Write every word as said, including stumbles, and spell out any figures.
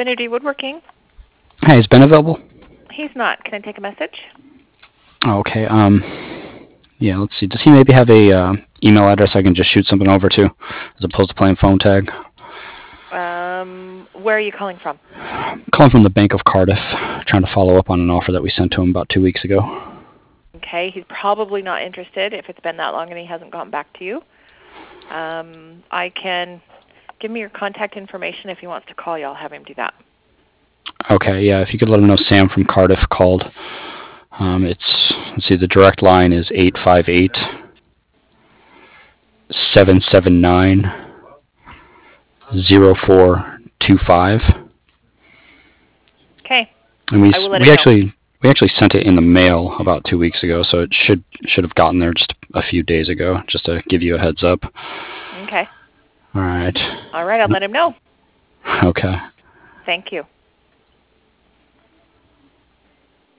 Infinity Woodworking. Hey, is Ben available? He's not. Can I take a message? Oh, okay. Um, yeah, let's see. Does he maybe have a uh, email address I can just shoot something over to, as opposed to playing phone tag? Um, where are you calling from? I'm calling from the Bank of Cardiff, trying to follow up on an offer that we sent to him about two weeks ago. Okay, he's probably not interested if it's been that long and he hasn't gotten back to you. Um, I can give me your contact information. If he wants to call you, I'll have him do that. Okay, yeah, if you could let him know Sam from Cardiff called. Um, it's, let's see, the direct line is eight five eight, seven seven nine, zero four two five. Okay, And we I will let we him know. actually we actually sent it in the mail about two weeks ago, so it should should have gotten there just a few days ago. Just to give you a heads up. Okay. All right. All right, I'll let him know. Okay. Thank you.